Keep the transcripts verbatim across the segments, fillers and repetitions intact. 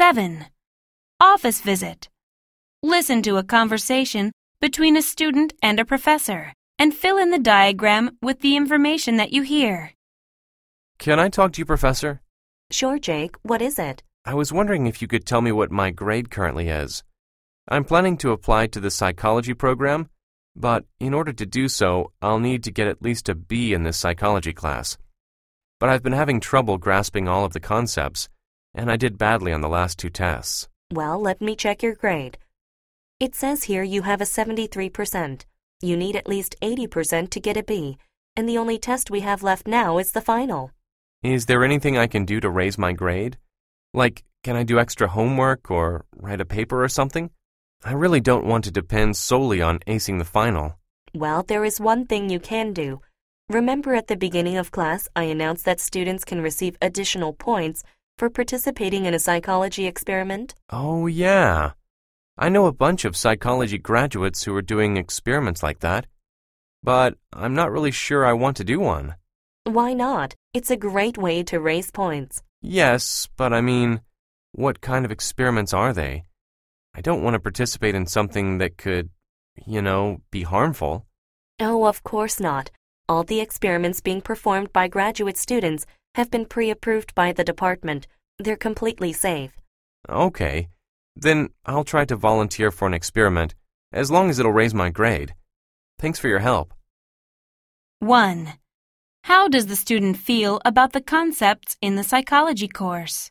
seven. Office visit. Listen to a conversation between a student and a professor and fill in the diagram with the information that you hear. Can I talk to you, Professor? Sure, Jake. What is it? I was wondering if you could tell me what my grade currently is. I'm planning to apply to the psychology program, but in order to do so, I'll need to get at least a B in this psychology class. But I've been having trouble grasping all of the concepts, and I did badly on the last two tests. Well, let me check your grade. It says here you have a seventy-three percent. You need at least eighty percent to get a B, and the only test we have left now is the final. Is there anything I can do to raise my grade? Like, can I do extra homework or write a paper or something? I really don't want to depend solely on acing the final. Well, there is one thing you can do. Remember at the beginning of class, I announced that students can receive additional points for participating in a psychology experiment? Oh, yeah. I know a bunch of psychology graduates who are doing experiments like that, but I'm not really sure I want to do one. Why not? It's a great way to raise points. Yes, but I mean, what kind of experiments are they? I don't want to participate in something that could, you know, be harmful. Oh, of course not. All the experiments being performed by graduate students have been pre-approved by the department. They're completely safe. Okay. Then I'll try to volunteer for an experiment, as long as it'll raise my grade. Thanks for your help. one. How does the student feel about the concepts in the psychology course?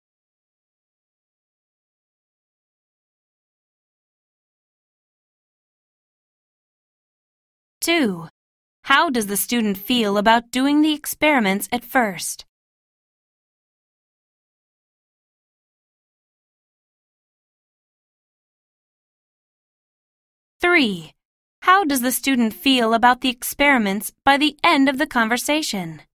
two. How does the student feel about doing the experiments at first? three. How does the student feel about the experiments by the end of the conversation?